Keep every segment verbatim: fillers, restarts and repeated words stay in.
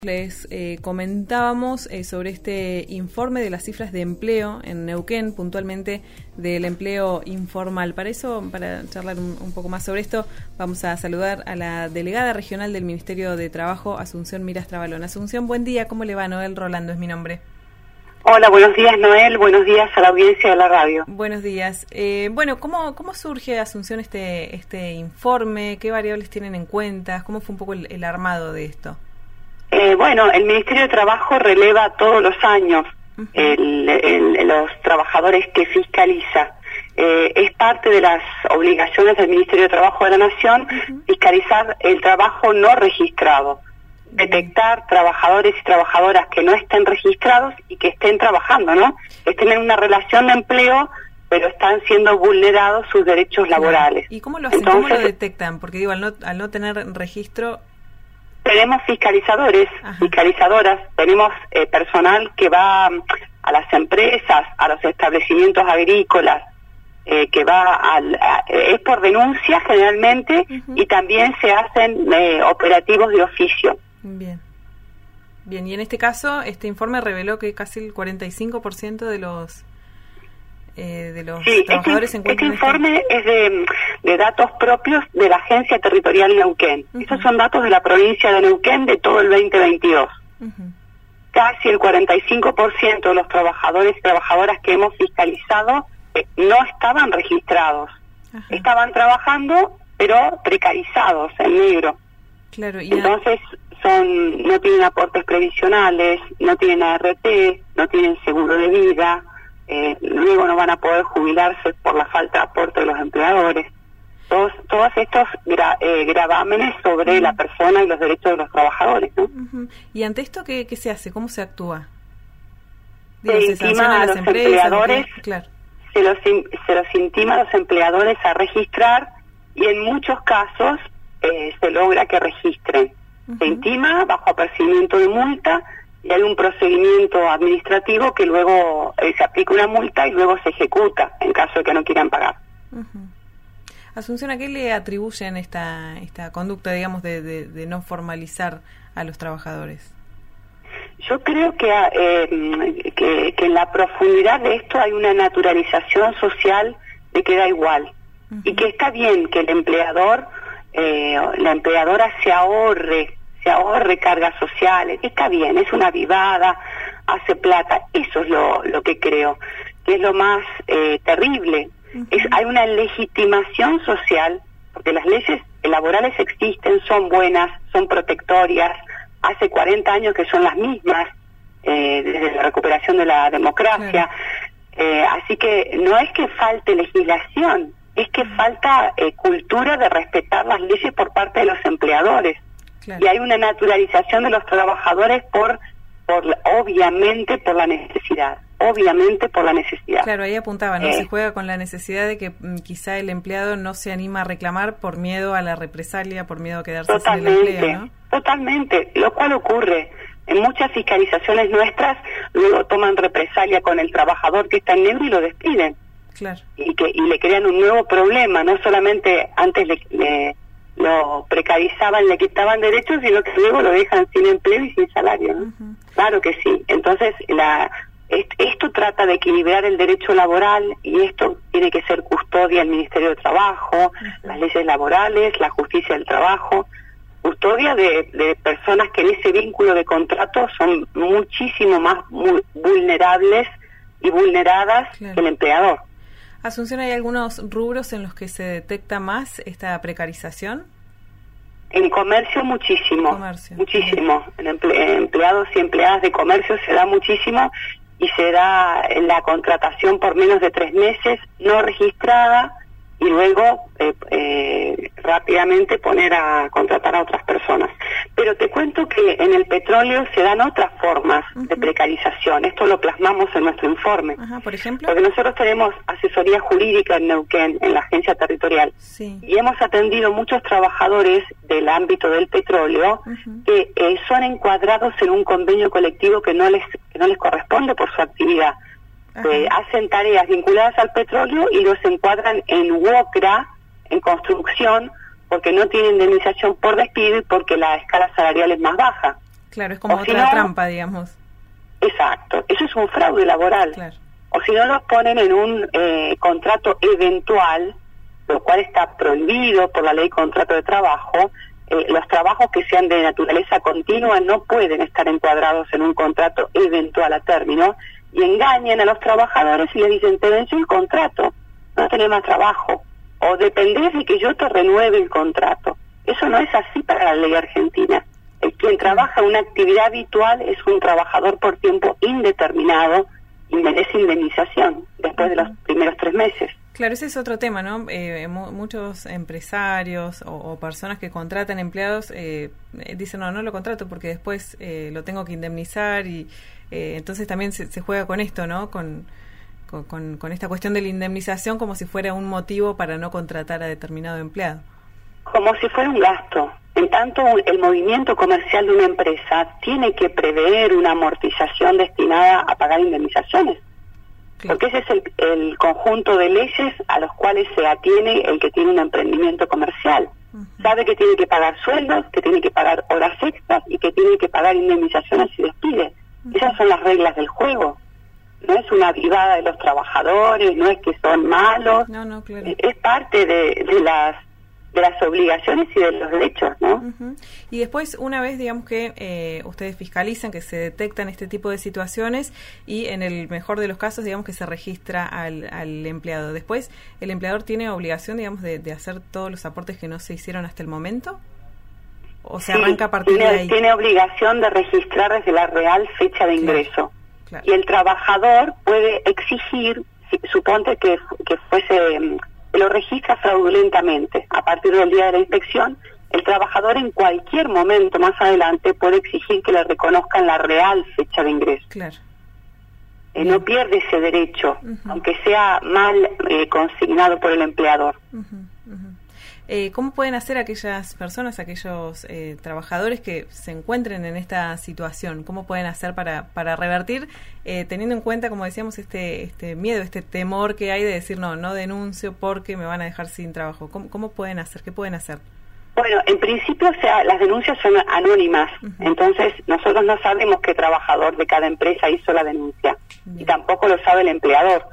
Les eh, comentábamos eh, sobre este informe de las cifras de empleo en Neuquén, puntualmente del empleo informal. Para eso, para charlar un, un poco más sobre esto, vamos a saludar a la delegada regional del Ministerio de Trabajo, Asunción Miras Trabalón. Asunción, buen día, ¿cómo le va? Noel Rolando es mi nombre. Hola, buenos días Noel, buenos días a la audiencia de la radio. Buenos días. Eh, bueno, ¿cómo, cómo surge, Asunción, este, este informe? ¿Qué variables tienen en cuenta? ¿Cómo fue un poco el, el armado de esto? Eh, bueno, el Ministerio de Trabajo releva todos los años uh-huh. el, el, los trabajadores que fiscaliza. Eh, es parte de las obligaciones del Ministerio de Trabajo de la Nación uh-huh. fiscalizar el trabajo no registrado, uh-huh. detectar trabajadores y trabajadoras que no estén registrados y que estén trabajando, ¿no? Que estén en una relación de empleo, pero están siendo vulnerados sus derechos laborales. ¿Y cómo lo hacen? Entonces, ¿cómo lo detectan? Porque digo, al no, al no tener registro... Tenemos fiscalizadores, Ajá. fiscalizadoras, tenemos eh, personal que va a las empresas, a los establecimientos agrícolas, eh, que va al, a, es por denuncia generalmente uh-huh. y también se hacen eh, operativos de oficio. Bien. Bien, y en este caso, este informe reveló que casi el cuarenta y cinco por ciento de los... Eh, de los sí, trabajadores este, se encuentran este informe este... es de, de datos propios de la Agencia Territorial Neuquén. Uh-huh. Esos son datos de la provincia de Neuquén de todo el veinte veintidós. Uh-huh. Casi el cuarenta y cinco por ciento de los trabajadores y trabajadoras que hemos fiscalizado eh, no estaban registrados. Uh-huh. Estaban trabajando, pero precarizados, en negro. Claro, y Entonces, son no tienen aportes previsionales, no tienen A R T, no tienen seguro de vida. Eh, luego no van a poder jubilarse por la falta de aporte de los empleadores. Todos, todos estos gra, eh, gravámenes sobre uh-huh. la persona y los derechos de los trabajadores, ¿no? Uh-huh. ¿Y ante esto qué, qué se hace? ¿Cómo se actúa? Digo, se, se intima a, a los empresas, empleadores, que, claro. se, los, se los intima a los empleadores a registrar y en muchos casos eh, se logra que registren. Uh-huh. Se intima bajo apercibimiento de multa y hay un procedimiento administrativo que luego eh, se aplica una multa y luego se ejecuta en caso de que no quieran pagar. Uh-huh. Asunción, ¿a qué le atribuyen esta esta conducta, digamos, de, de, de no formalizar a los trabajadores? Yo creo que, eh, que, que en la profundidad de esto hay una naturalización social de que da igual. Uh-huh. Y que está bien que el empleador, eh, la empleadora se ahorre se ahorre cargas sociales, está bien, es una vivada, hace plata, eso es lo, lo que creo, que es lo más eh, terrible. Uh-huh. Es, hay una legitimación social, porque las leyes laborales existen, son buenas, son protectorias, hace cuarenta años que son las mismas, eh, desde la recuperación de la democracia, uh-huh. eh, así que no es que falte legislación, es que uh-huh. falta eh, cultura de respetar las leyes por parte de los empleadores. Claro. Y hay una naturalización de los trabajadores por, por obviamente por la necesidad, obviamente por la necesidad. Claro, ahí apuntaba, ¿no? Eh, se juega con la necesidad de que m, quizá el empleado no se anima a reclamar por miedo a la represalia, por miedo a quedarse sin el empleo, ¿no? Totalmente, lo cual ocurre. En muchas fiscalizaciones nuestras, luego toman represalia con el trabajador que está en negro y lo despiden. Claro. Y, que, y le crean un nuevo problema, no solamente antes le... le lo precarizaban, le quitaban derechos, sino que luego lo dejan sin empleo y sin salario, ¿no? Uh-huh. Claro que sí. Entonces, la, est, esto trata de equilibrar el derecho laboral y esto tiene que ser custodia del Ministerio de Trabajo, uh-huh. las leyes laborales, la justicia del trabajo, custodia de, de personas que en ese vínculo de contrato son muchísimo más muy vulnerables y vulneradas claro. que el empleador. Asunción, ¿hay algunos rubros en los que se detecta más esta precarización? En comercio muchísimo, comercio. muchísimo. En emple empleados y empleadas de comercio se da muchísimo y se da en la contratación por menos de tres meses, no registrada, y luego eh, eh, rápidamente poner a contratar a otras personas. Pero te cuento que en el petróleo se dan otras formas uh-huh. de precarización. Esto lo plasmamos en nuestro informe. Uh-huh, ¿por ejemplo? Porque nosotros tenemos asesoría jurídica en Neuquén, en la agencia territorial. Sí. Y hemos atendido muchos trabajadores del ámbito del petróleo uh-huh. que eh, son encuadrados en un convenio colectivo que no les, que no les corresponde por su actividad. Eh, hacen tareas vinculadas al petróleo y los encuadran en UOCRA, en construcción, porque no tienen indemnización por despido y porque la escala salarial es más baja. Claro, es como o si otra no, trampa, digamos. Exacto, eso es un fraude laboral. Claro. O si no, los ponen en un eh, contrato eventual, lo cual está prohibido por la ley contrato de trabajo. Eh, los trabajos que sean de naturaleza continua no pueden estar encuadrados en un contrato eventual a término, y engañan a los trabajadores y les dicen, te venció el contrato, no tenés más trabajo, o dependés de que yo te renueve el contrato. Eso no es así para la ley argentina. El quien trabaja una actividad habitual es un trabajador por tiempo indeterminado y merece indemnización después de los primeros tres meses. Claro, ese es otro tema, ¿no? Eh, mu muchos empresarios o, o personas que contratan empleados eh, dicen, no, no lo contrato porque después eh, lo tengo que indemnizar, y eh, entonces también se, se juega con esto, ¿no? Con, con, con esta cuestión de la indemnización como si fuera un motivo para no contratar a determinado empleado. Como si fuera un gasto. En tanto, el movimiento comercial de una empresa tiene que prever una amortización destinada a pagar indemnizaciones. Claro. Porque ese es el, el conjunto de leyes a los cuales se atiene el que tiene un emprendimiento comercial. Uh-huh. Sabe que tiene que pagar sueldos, que tiene que pagar horas extras y que tiene que pagar indemnizaciones si despide. Uh-huh. Esas son las reglas del juego. No es una vivada de los trabajadores, no es que son malos. No, no, claro. Es parte de, de las de las obligaciones y de los derechos, ¿no? Uh-huh. Y después, una vez, digamos, que eh, ustedes fiscalizan, que se detectan este tipo de situaciones, y en el mejor de los casos, digamos, que se registra al, al empleado. Después, ¿el empleador tiene obligación, digamos, de, de hacer todos los aportes que no se hicieron hasta el momento? ¿O se sí, arranca a partir tiene, de ahí? Tiene obligación de registrar desde la real fecha de ingreso. Claro, claro. Y el trabajador puede exigir, si, suponte que, que fuese... lo registra fraudulentamente. A partir del día de la inspección, el trabajador en cualquier momento más adelante puede exigir que le reconozcan la real fecha de ingreso. Claro. Eh, no pierde ese derecho, uh-huh. aunque sea mal eh, consignado por el empleador. Uh-huh, uh-huh. Eh, ¿Cómo pueden hacer aquellas personas, aquellos eh, trabajadores que se encuentren en esta situación? ¿Cómo pueden hacer para, para revertir, eh, teniendo en cuenta, como decíamos, este, este miedo, este temor que hay de decir, no, no denuncio porque me van a dejar sin trabajo? ¿Cómo, cómo pueden hacer? ¿Qué pueden hacer? Bueno, en principio, o sea, las denuncias son anónimas, uh-huh. entonces nosotros no sabemos qué trabajador de cada empresa hizo la denuncia. Bien. Y tampoco lo sabe el empleador.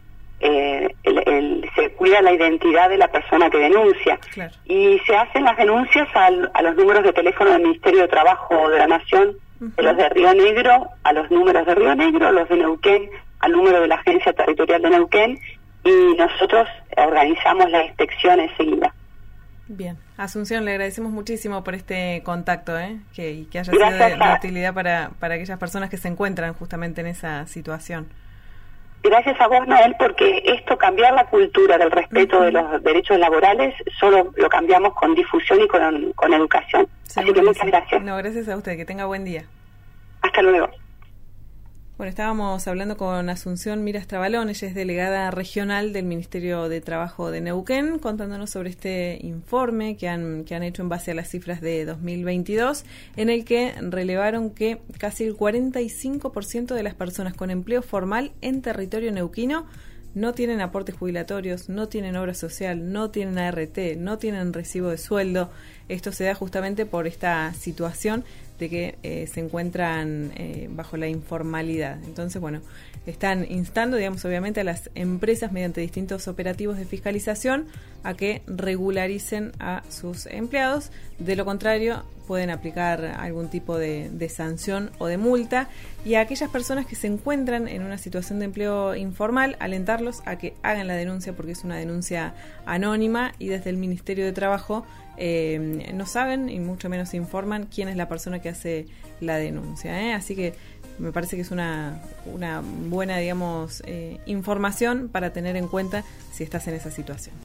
Eh, el, el, se cuida la identidad de la persona que denuncia. Claro. Y se hacen las denuncias al, a los números de teléfono del Ministerio de Trabajo de la Nación, uh-huh. de los de Río Negro a los números de Río Negro, los de Neuquén al número de la Agencia Territorial de Neuquén, y nosotros organizamos la inspección enseguida. Bien, Asunción, le agradecemos muchísimo por este contacto, ¿eh? que, y que haya sido de, de utilidad para, para aquellas personas que se encuentran justamente en esa situación. Gracias a vos, Noel, porque esto, cambiar la cultura del respeto uh-huh. de los derechos laborales, solo lo cambiamos con difusión y con, con educación. Así que muchas gracias. No, gracias a usted, que tenga buen día. Hasta luego. Bueno, estábamos hablando con Asunción Miras Trabalón, ella es delegada regional del Ministerio de Trabajo de Neuquén, contándonos sobre este informe que han, que han hecho en base a las cifras de dos mil veintidós, en el que relevaron que casi el cuarenta y cinco por ciento de las personas con empleo formal en territorio neuquino no tienen aportes jubilatorios, no tienen obra social, no tienen A R T, no tienen recibo de sueldo. Esto se da justamente por esta situación de que eh, se encuentran eh, bajo la informalidad. Entonces, bueno, están instando, digamos, obviamente a las empresas mediante distintos operativos de fiscalización a que regularicen a sus empleados. De lo contrario, pueden aplicar algún tipo de, de sanción o de multa, y a aquellas personas que se encuentran en una situación de empleo informal, alentarlos a que hagan la denuncia, porque es una denuncia anónima, y desde el Ministerio de Trabajo eh, no saben y mucho menos informan quién es la persona que hace la denuncia, ¿eh? Así que me parece que es una, una buena, digamos, eh, información para tener en cuenta si estás en esa situación.